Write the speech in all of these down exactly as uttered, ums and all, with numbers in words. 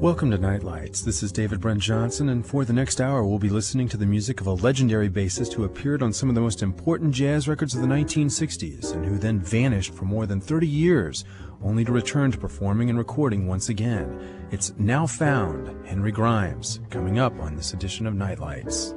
Welcome to Nightlights. This is David Brent Johnson, and for the next hour we'll be listening to the music of a legendary bassist who appeared on some of the most important jazz records of the nineteen sixties and who then vanished for more than thirty years, only to return to performing and recording once again. It's Now Found, Henry Grimes, coming up on this edition of Nightlights.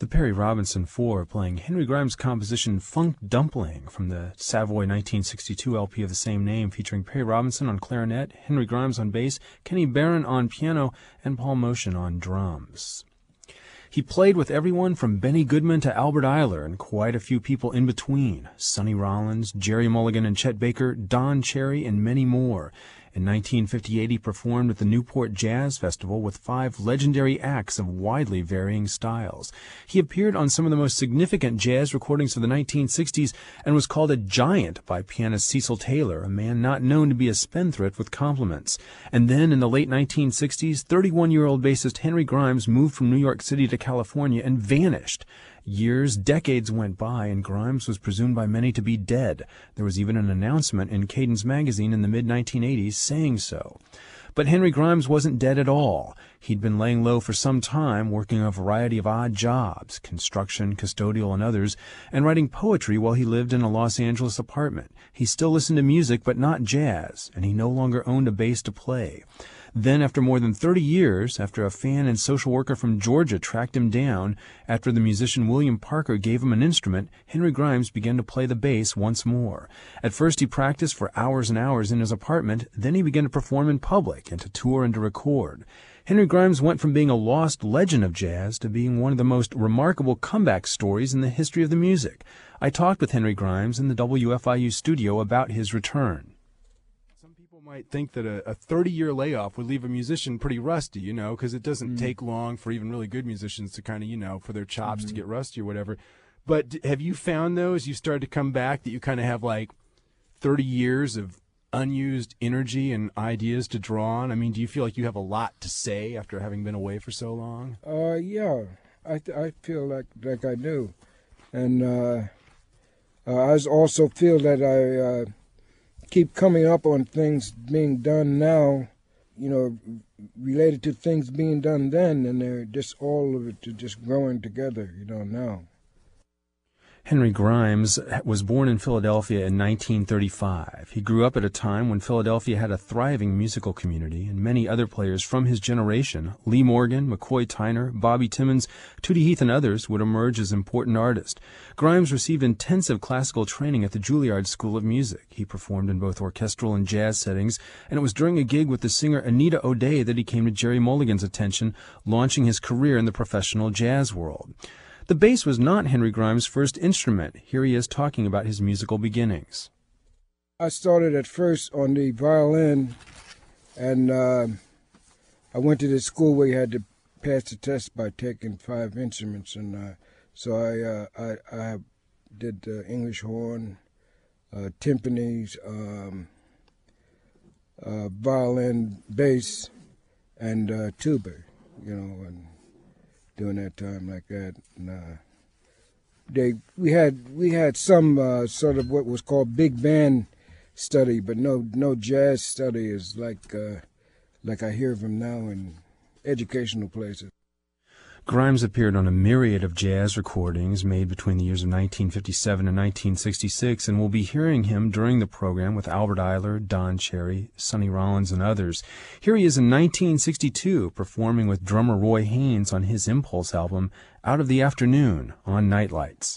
The Perry Robinson Four playing Henry Grimes' composition Funk Dumpling from the Savoy nineteen sixty-two L P of the same name, featuring Perry Robinson on clarinet, Henry Grimes on bass, Kenny Barron on piano, and Paul Motian on drums. He played with everyone from Benny Goodman to Albert Ayler and quite a few people in between, Sonny Rollins, Jerry Mulligan and Chet Baker, Don Cherry, and many more. In nineteen fifty-eight, he performed at the Newport Jazz Festival with five legendary acts of widely varying styles. He appeared on some of the most significant jazz recordings of the nineteen sixties and was called a giant by pianist Cecil Taylor, a man not known to be a spendthrift with compliments. And then in the late nineteen sixties, thirty-one-year-old bassist Henry Grimes moved from New York City to California and vanished. Years, decades went by, and Grimes was presumed by many to be dead. There was even an announcement in Cadence magazine in the mid nineteen eighties saying so. But Henry Grimes wasn't dead at all. He'd been laying low for some time, working a variety of odd jobs, construction, custodial, and others, and writing poetry while he lived in a Los Angeles apartment. He still listened to music, but not jazz, and he no longer owned a bass to play. Then, after more than thirty years, after a fan and social worker from Georgia tracked him down, after the musician William Parker gave him an instrument, Henry Grimes began to play the bass once more. At first he practiced for hours and hours in his apartment, then he began to perform in public and to tour and to record. Henry Grimes went from being a lost legend of jazz to being one of the most remarkable comeback stories in the history of the music. I talked with Henry Grimes in the W F I U studio about his return. Might think that a thirty-year layoff would leave a musician pretty rusty, you know, because it doesn't mm. take long for even really good musicians to kind of, you know, for their chops mm-hmm. to get rusty or whatever. But have you found, though, as you started to come back, that you kind of have like thirty years of unused energy and ideas to draw on? I mean, do you feel like you have a lot to say after having been away for so long? Uh, yeah, I th- I feel like like I do, and uh, uh, I also feel that I. Uh, keep coming up on things being done now, you know, related to things being done then, and they're just all of it just growing together, you know, now. Henry Grimes was born in Philadelphia in nineteen thirty-five. He grew up at a time when Philadelphia had a thriving musical community, and many other players from his generation, Lee Morgan, McCoy Tyner, Bobby Timmons, Tootie Heath, and others, would emerge as important artists. Grimes received intensive classical training at the Juilliard School of Music. He performed in both orchestral and jazz settings, and it was during a gig with the singer Anita O'Day that he came to Jerry Mulligan's attention, launching his career in the professional jazz world. The bass was not Henry Grimes' first instrument. Here he is talking about his musical beginnings. I started at first on the violin, and uh, I went to this school where you had to pass the test by taking five instruments, and uh, so I, uh, I I did uh, English horn, uh, timpanis, um, uh, violin, bass, and uh, tuba, you know, and during that time like that. And, uh, they we had we had some uh, sort of what was called big band study, but no no jazz study is like uh, like I hear from now in educational places. Grimes appeared on a myriad of jazz recordings made between the years of nineteen fifty-seven and nineteen sixty-six, and we'll be hearing him during the program with Albert Ayler, Don Cherry, Sonny Rollins, and others. Here he is in nineteen sixty-two, performing with drummer Roy Haynes on his Impulse album, Out of the Afternoon, on Nightlights.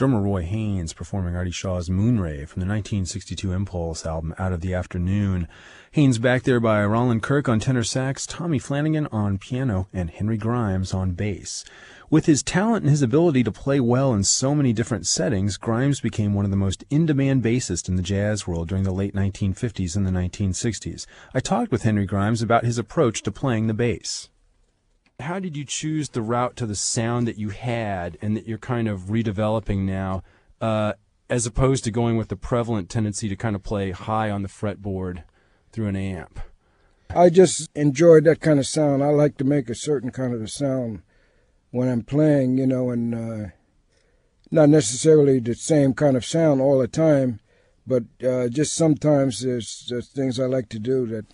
drummer Roy Haynes performing Artie Shaw's Moonray from the nineteen sixty-two Impulse album Out of the Afternoon. Haynes backed there by Roland Kirk on tenor sax, Tommy Flanagan on piano, and Henry Grimes on bass. With his talent and his ability to play well in so many different settings, Grimes became one of the most in-demand bassists in the jazz world during the late nineteen fifties and the nineteen sixties. I talked with Henry Grimes about his approach to playing the bass. How did you choose the route to the sound that you had and that you're kind of redeveloping now, uh, as opposed to going with the prevalent tendency to kind of play high on the fretboard through an amp? I just enjoyed that kind of sound. I like to make a certain kind of a sound when I'm playing, you know, and uh, not necessarily the same kind of sound all the time, but uh, just sometimes there's, there's things I like to do that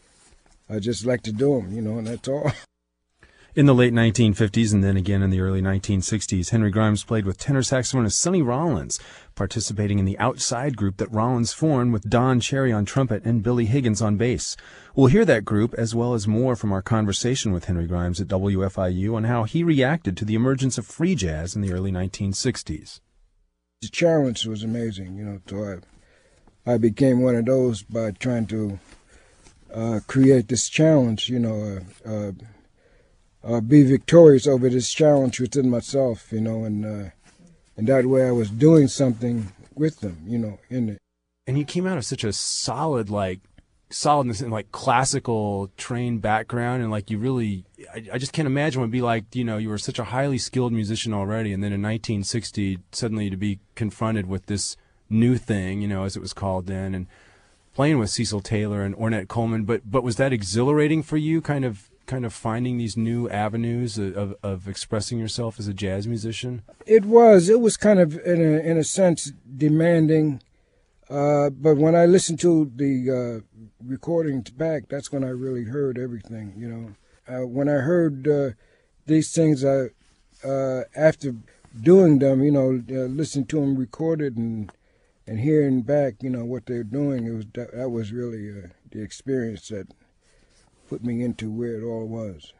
I just like to do them, you know, and that's all. In the late nineteen fifties and then again in the early nineteen sixties, Henry Grimes played with tenor saxophonist Sonny Rollins, participating in the Outside group that Rollins formed with Don Cherry on trumpet and Billy Higgins on bass. We'll hear that group as well as more from our conversation with Henry Grimes at W F I U on how he reacted to the emergence of free jazz in the early nineteen sixties. The challenge was amazing, you know, so I, I became one of those by trying to uh, create this challenge, you know, uh, uh, Uh, be victorious over this challenge within myself, you know, and uh, and that way I was doing something with them, you know, in it. And you came out of such a solid, like, solidness and like classical trained background, and like you really, I, I just can't imagine what it'd be like, you know, you were such a highly skilled musician already, and then in nineteen sixty, suddenly to be confronted with this new thing, you know, as it was called then, and playing with Cecil Taylor and Ornette Coleman. But but was that exhilarating for you, kind of? kind of finding these new avenues of, of, of expressing yourself as a jazz musician? It was. It was kind of, in a, in a sense, demanding. Uh, but when I listened to the uh, recordings back, that's when I really heard everything, you know. Uh, when I heard uh, these things, I, uh, after doing them, you know, uh, listening to them recorded and and hearing back, you know, what they're doing, it was that, that was really uh, the experience that put me into where it all was.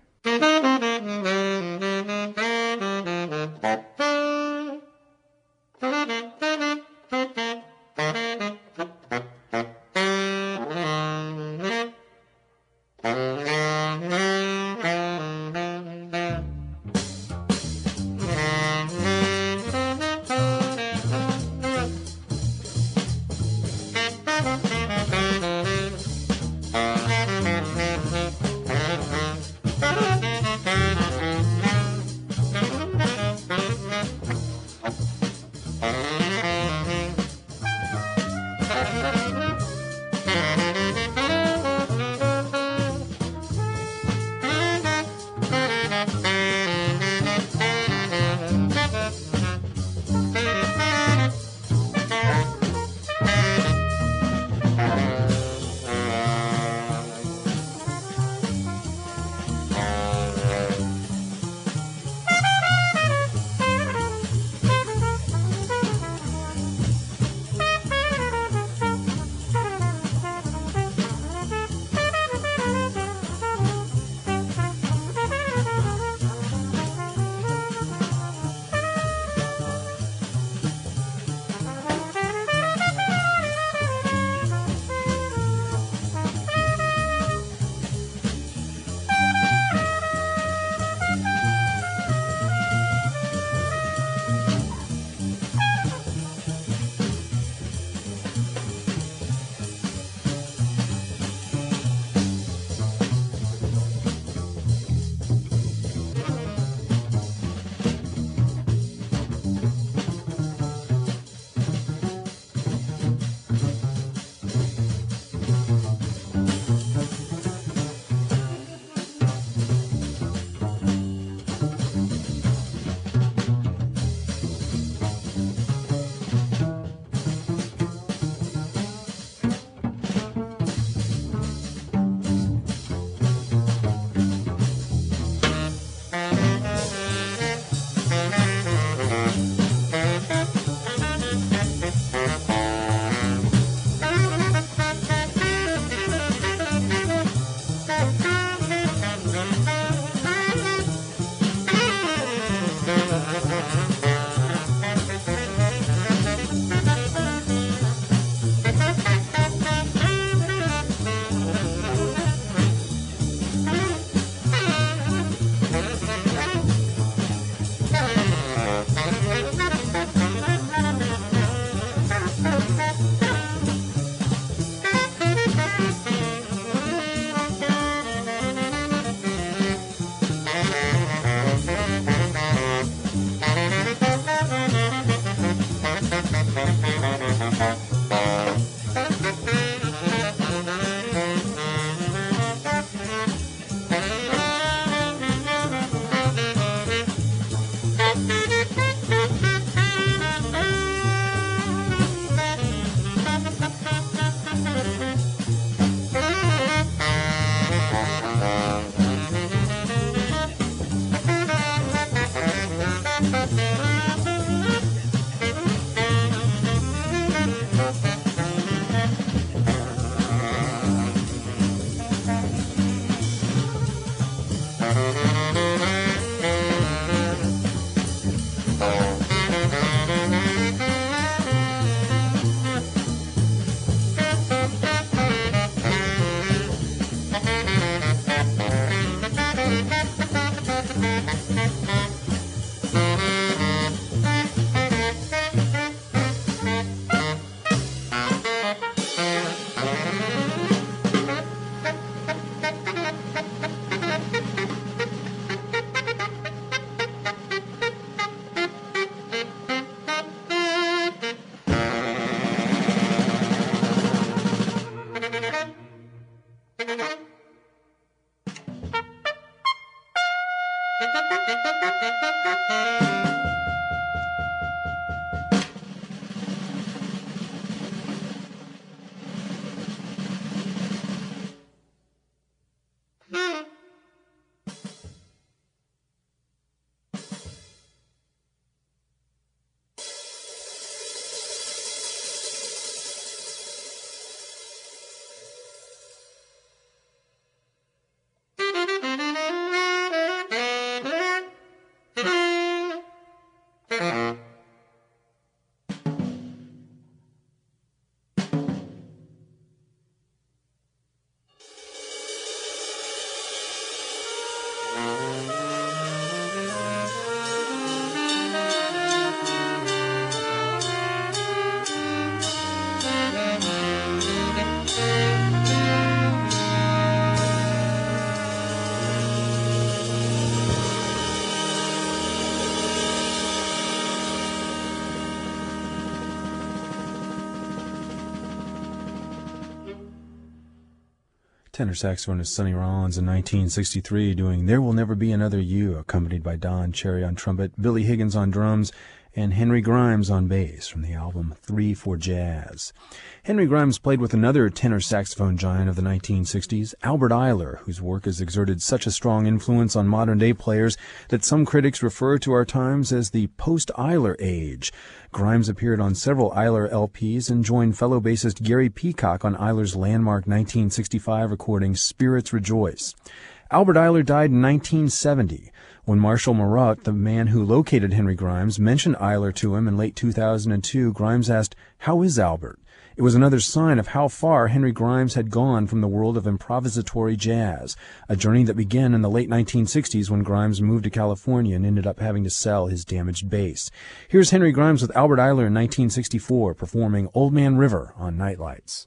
Tenor saxophonist Sonny Rollins in nineteen sixty-three doing There Will Never Be Another You, accompanied by Don Cherry on trumpet, Billy Higgins on drums, and Henry Grimes on bass from the album Three for Jazz. Henry Grimes played with another tenor saxophone giant of the nineteen sixties, Albert Ayler, whose work has exerted such a strong influence on modern-day players that some critics refer to our times as the post-Ayler age. Grimes appeared on several Ayler L Ps and joined fellow bassist Gary Peacock on Ayler's landmark nineteen sixty-five recording Spirits Rejoice. Albert Ayler died in nineteen seventy. When Marshall Marot, the man who located Henry Grimes, mentioned Ayler to him in late two thousand two, Grimes asked, "How is Albert?" It was another sign of how far Henry Grimes had gone from the world of improvisatory jazz, a journey that began in the late nineteen sixties when Grimes moved to California and ended up having to sell his damaged bass. Here's Henry Grimes with Albert Ayler in nineteen sixty-four performing Old Man River on Nightlights.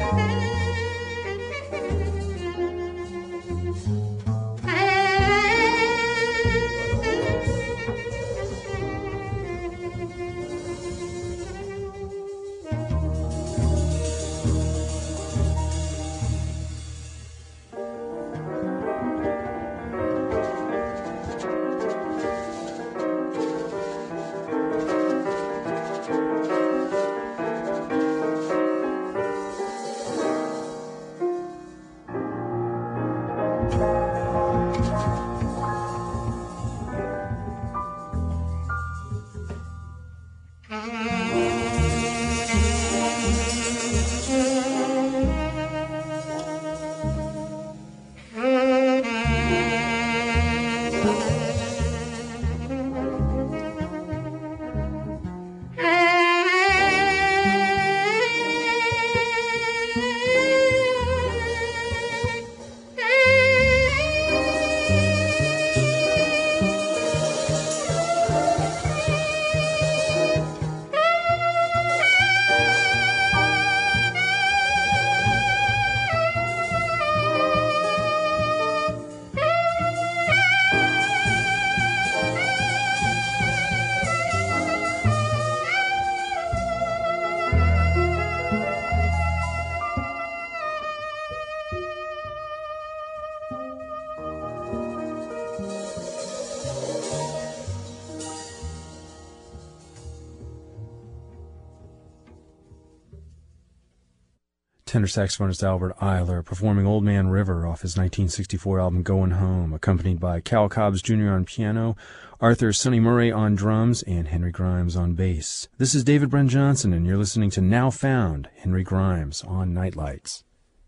Tenor saxophonist Albert Ayler performing Old Man River off his nineteen sixty-four album Goin' Home, accompanied by Cal Cobbs Junior on piano, Arthur Sonny Murray on drums, and Henry Grimes on bass. This is David Brent Johnson, and you're listening to Now Found, Henry Grimes on Nightlights.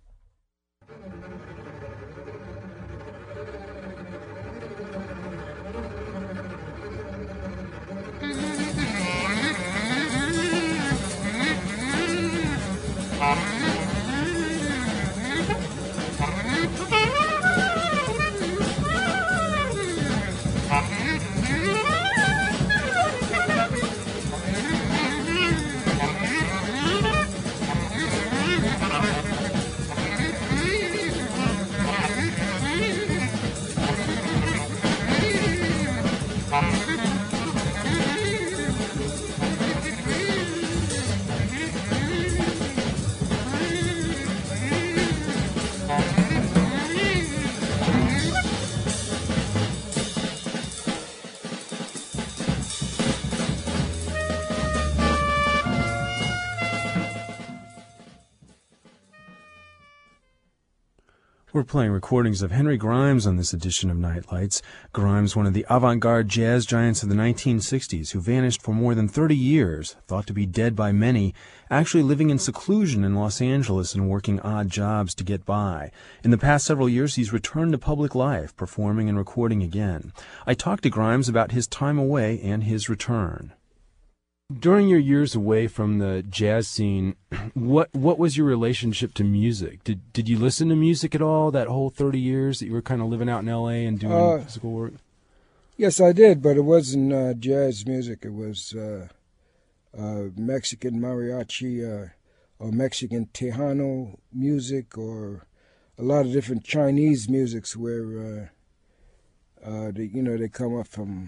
We're playing recordings of Henry Grimes on this edition of Nightlights. Grimes, one of the avant-garde jazz giants of the nineteen sixties, who vanished for more than thirty years, thought to be dead by many, actually living in seclusion in Los Angeles and working odd jobs to get by. In the past several years, he's returned to public life, performing and recording again. I talked to Grimes about his time away and his return. During your years away from the jazz scene, what what was your relationship to music? Did did you listen to music at all that whole thirty years that you were kind of living out in L A and doing uh, physical work? Yes, I did, but it wasn't uh, jazz music. It was uh, uh, Mexican mariachi uh, or Mexican Tejano music, or a lot of different Chinese musics where uh, uh, they, you know, they come up from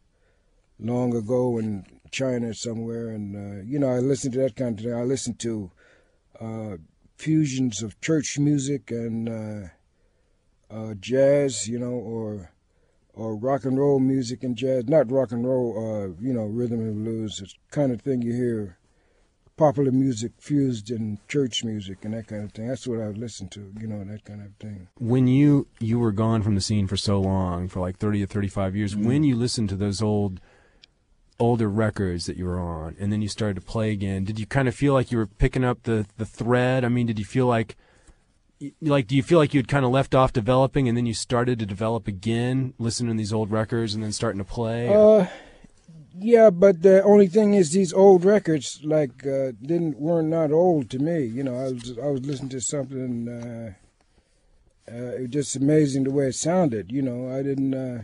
long ago in China somewhere, and uh, you know, I listened to that kind of thing. I listened to uh, fusions of church music and uh, uh, jazz, you know, or or rock and roll music and jazz. Not rock and roll, uh, you know, rhythm and blues. It's the kind of thing you hear popular music fused in church music and that kind of thing. That's what I would listen to, you know, that kind of thing. When you you were gone from the scene for so long, for like thirty to thirty-five years, mm-hmm. when you listened to those old older records that you were on, and then you started to play again, did you kind of feel like you were picking up the, the thread? I mean, did you feel like, like, do you feel like you had kind of left off developing and then you started to develop again, listening to these old records and then starting to play? Uh, yeah, but the only thing is these old records, like, uh, didn't, weren't not old to me. You know, I was, I was listening to something, uh, uh, it was just amazing the way it sounded, you know. I didn't, uh,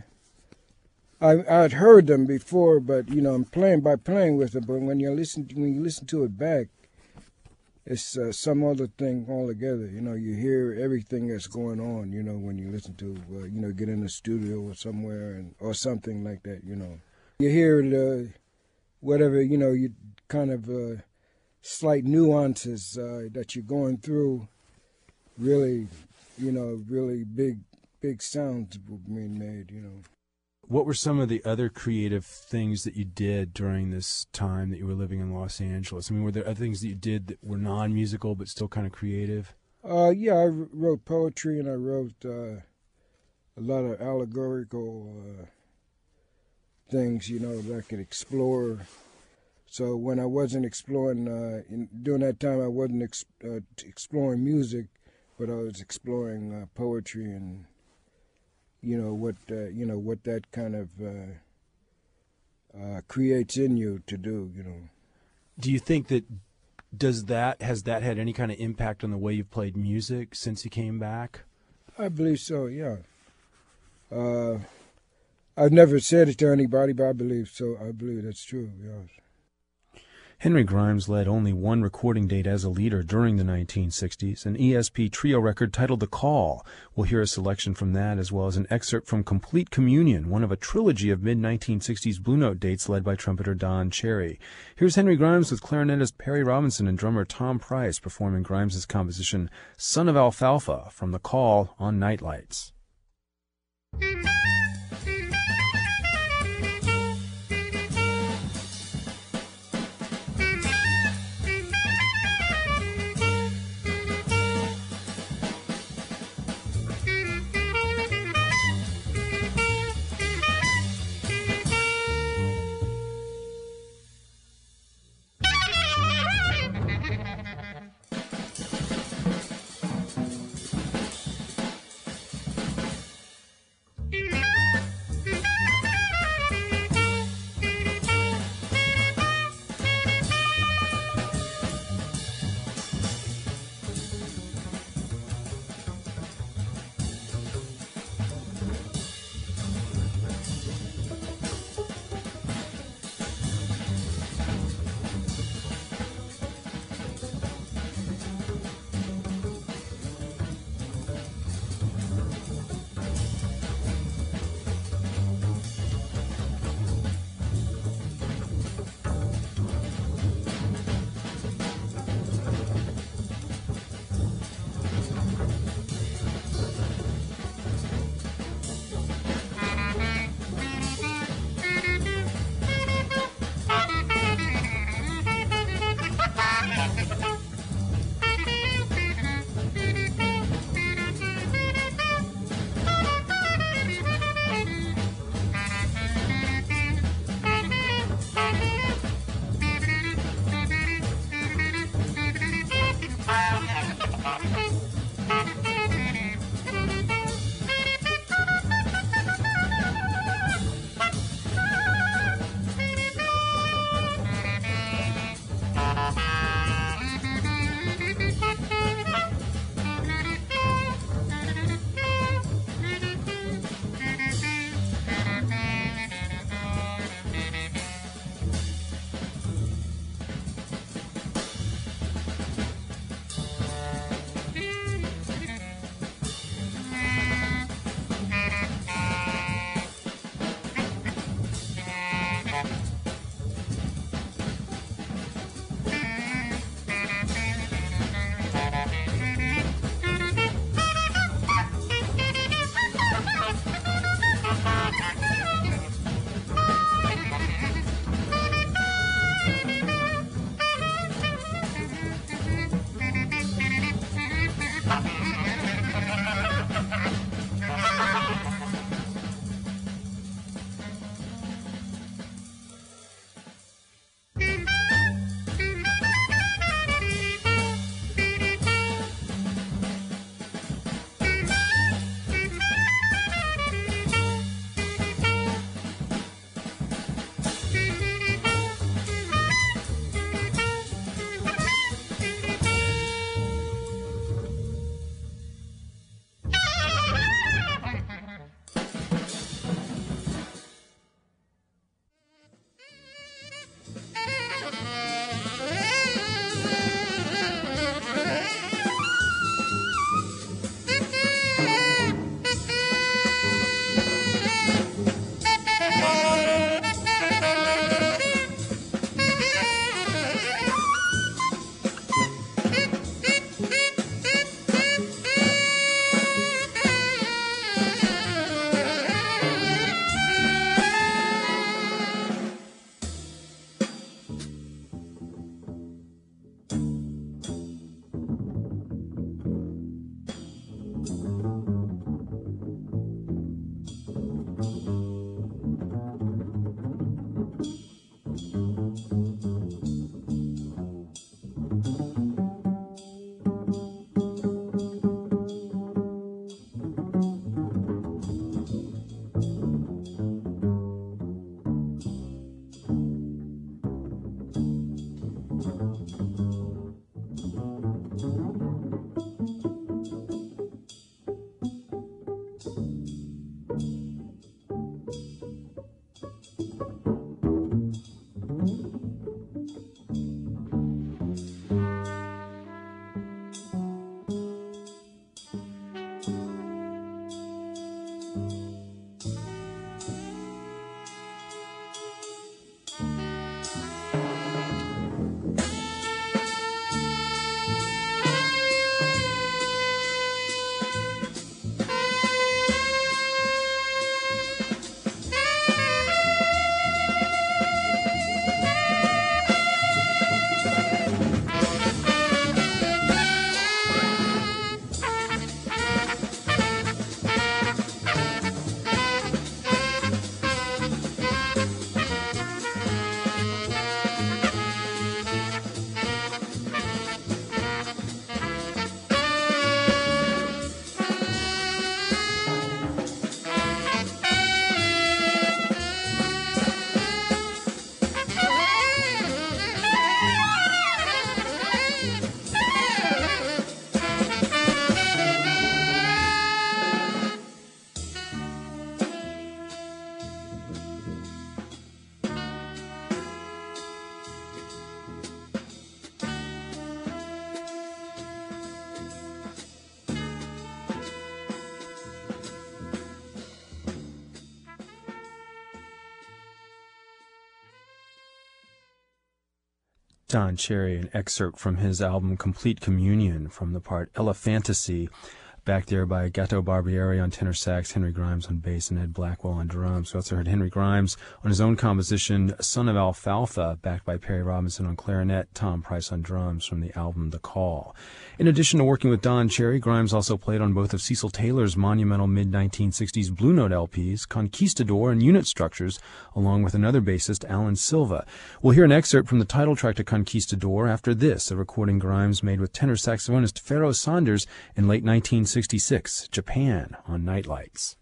I I'd heard them before, but you know, I'm playing by playing with them. But when you listen, when you listen to it back, it's uh, some other thing altogether. You know, you hear everything that's going on. You know, when you listen to, uh, you know, get in the studio or somewhere and or something like that. You know, you hear the whatever. You know, you kind of uh, slight nuances uh, that you're going through. Really, you know, really big, big sounds being made. You know. What were some of the other creative things that you did during this time that you were living in Los Angeles? I mean, were there other things that you did that were non-musical but still kind of creative? Uh, yeah, I wrote poetry and I wrote uh, a lot of allegorical uh, things, you know, that I could explore. So when I wasn't exploring, uh, in, during that time I wasn't ex- uh, exploring music, but I was exploring uh, poetry and you know what uh, you know what that kind of uh, uh, creates in you to do. You know. Do you think that does that has that had any kind of impact on the way you've played music since you came back? I believe so. Yeah. Uh, I've never said it to anybody, but I believe so. I believe that's true. Yes. Henry Grimes led only one recording date as a leader during the nineteen sixties, an E S P trio record titled The Call. We'll hear a selection from that as well as an excerpt from Complete Communion, one of a trilogy of mid nineteen sixties Blue Note dates led by trumpeter Don Cherry. Here's Henry Grimes with clarinetist Perry Robinson and drummer Tom Price performing Grimes' composition Son of Alfalfa from The Call on Nightlights. Thank you. Don Cherry, an excerpt from his album Complete Communion from the part Elephantasy, back there by Gato Barbieri on tenor sax, Henry Grimes on bass, and Ed Blackwell on drums. We also heard Henry Grimes on his own composition, Son of Alfalfa, backed by Perry Robinson on clarinet, Tom Price on drums from the album The Call. In addition to working with Don Cherry, Grimes also played on both of Cecil Taylor's monumental mid nineteen sixties Blue Note L Ps, Conquistador and Unit Structures, along with another bassist, Alan Silva. We'll hear an excerpt from the title track to Conquistador after this, a recording Grimes made with tenor saxophonist Pharoah Sanders in late nineteen sixty-six, Japan on Nightlights.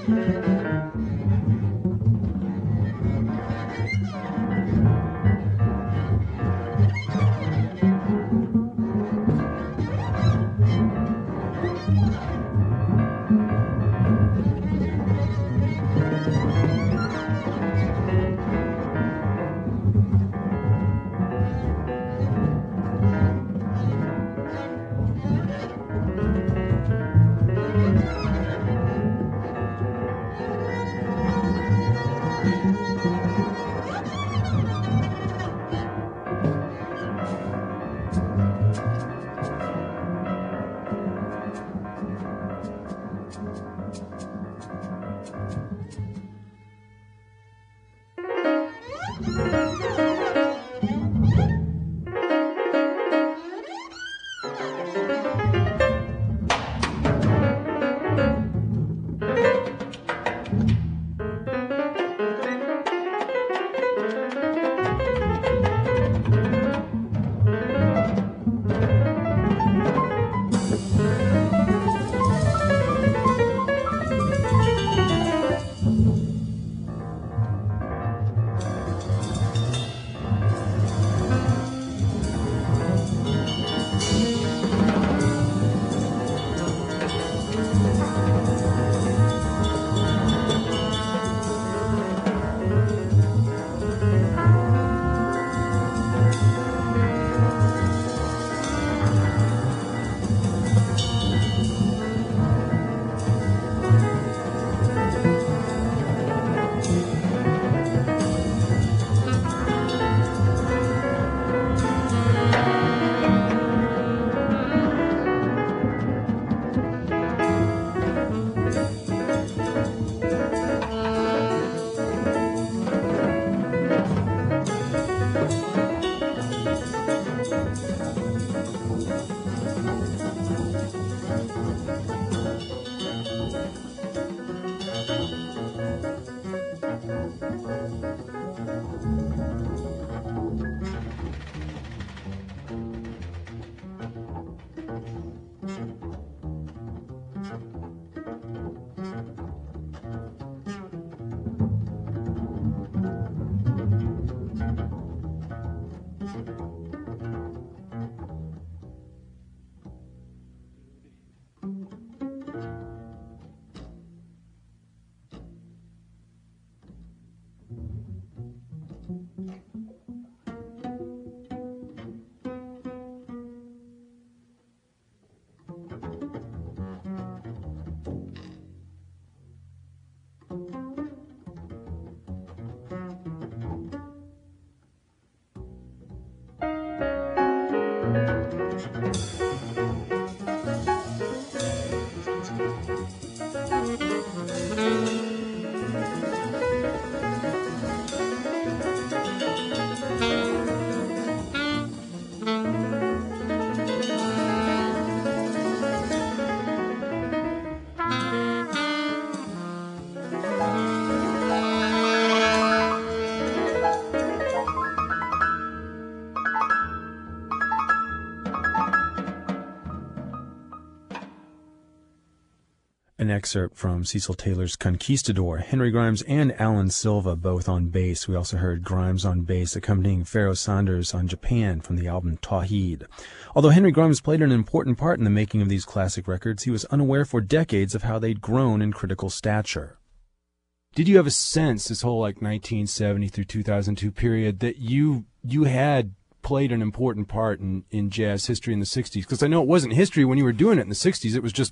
An excerpt from Cecil Taylor's Conquistador, Henry Grimes and Alan Silva both on bass. We also heard Grimes on bass accompanying Pharoah Sanders on Japan from the album Tawheed. Although Henry Grimes played an important part in the making of these classic records, he was unaware for decades of how they'd grown in critical stature. Did you have a sense, this whole like nineteen seventy through two thousand two period, that you you had played an important part in, in jazz history in the sixties? Because I know it wasn't history when you were doing it in the sixties. It was just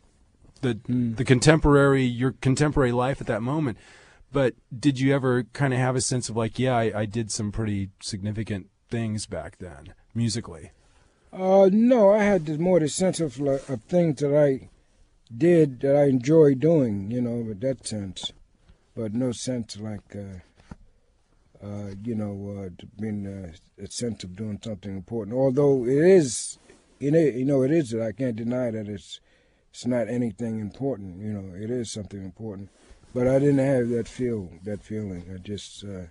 the mm. the contemporary, your contemporary life at that moment. But did you ever kind of have a sense of like, yeah, I, I did some pretty significant things back then, musically? Uh, no, I had this, more the sense of, like, of things that I did that I enjoyed doing, you know, with that sense. But no sense like, uh, uh, you know, uh, being uh, a sense of doing something important. Although it is, you know, you know, it is. I can't deny that it's it's not anything important. You know, it is something important. But I didn't have that feel, that feeling. I just, uh,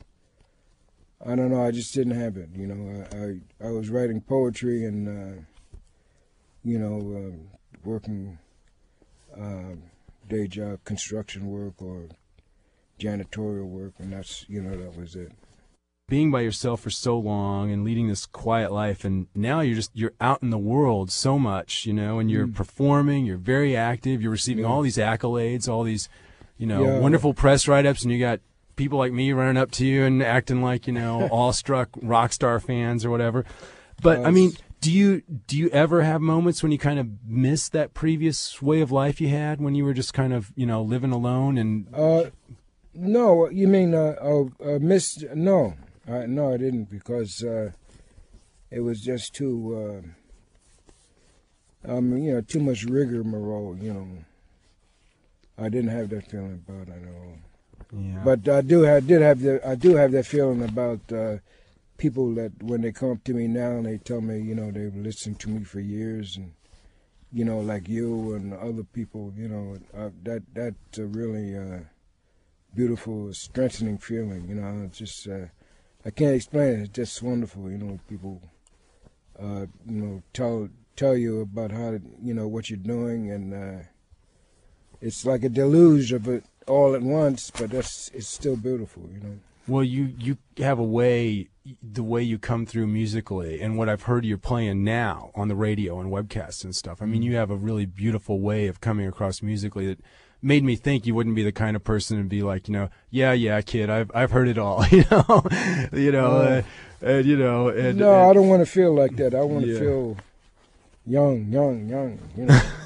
I don't know. I just didn't have it. You know, I I, I was writing poetry and, uh, you know, uh, working. Uh, day job, construction work or janitorial work, and that's, you know, that was it. Being by yourself for so long and leading this quiet life, and now you're just you're out in the world so much, you know, and you're mm. performing, you're very active, you're receiving yeah. all these accolades, all these, you know, yeah. wonderful press write-ups, and you got people like me running up to you and acting like, you know, awestruck rock star fans or whatever. But uh, I mean, do you do you ever have moments when you kind of miss that previous way of life you had when you were just kind of, you know, living alone and? Uh, no, you mean uh, uh, uh miss? No. Uh, no, I didn't, because uh, it was just too, uh, um, you know, too much rigmarole. You know, I didn't have that feeling about it at all. Yeah. But I do, I did have the, I do have that feeling about uh, people that when they come up to me now and they tell me, you know, they've listened to me for years, and you know, like you and other people, you know, uh, that that's a really uh, beautiful, strengthening feeling. You know, it's just. Uh, I can't explain it. It's just wonderful, you know. People, uh, you know, tell tell you about how to, you know, what you're doing, and uh, it's like a deluge of it all at once. But that's it's still beautiful, you know. Well, you you have a way, the way you come through musically, and what I've heard you're playing now on the radio and webcasts and stuff. I mean, you have a really beautiful way of coming across musically that made me think you wouldn't be the kind of person to be like, you know, yeah, yeah, kid, I've I've heard it all, you know, you know, uh, and you know, and no, and, I don't want to feel like that. I want to yeah. feel young, young, young, you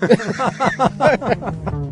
know.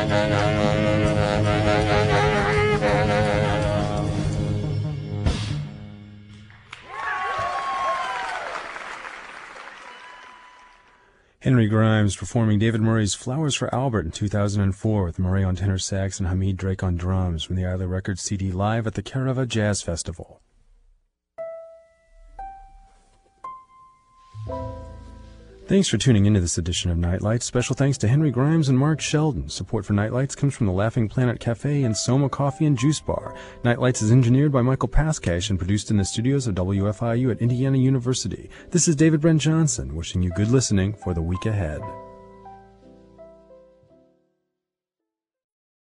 Henry Grimes performing David Murray's Flowers for Albert in two thousand four with Murray on tenor sax and Hamid Drake on drums from the Isla Records C D live at the Carava Jazz Festival. Thanks for tuning into this edition of Nightlights. Special thanks to Henry Grimes and Mark Sheldon. Support for Nightlights comes from the Laughing Planet Cafe and Soma Coffee and Juice Bar. Nightlights is engineered by Michael Paskash and produced in the studios of W F I U at Indiana University. This is David Brent Johnson, wishing you good listening for the week ahead.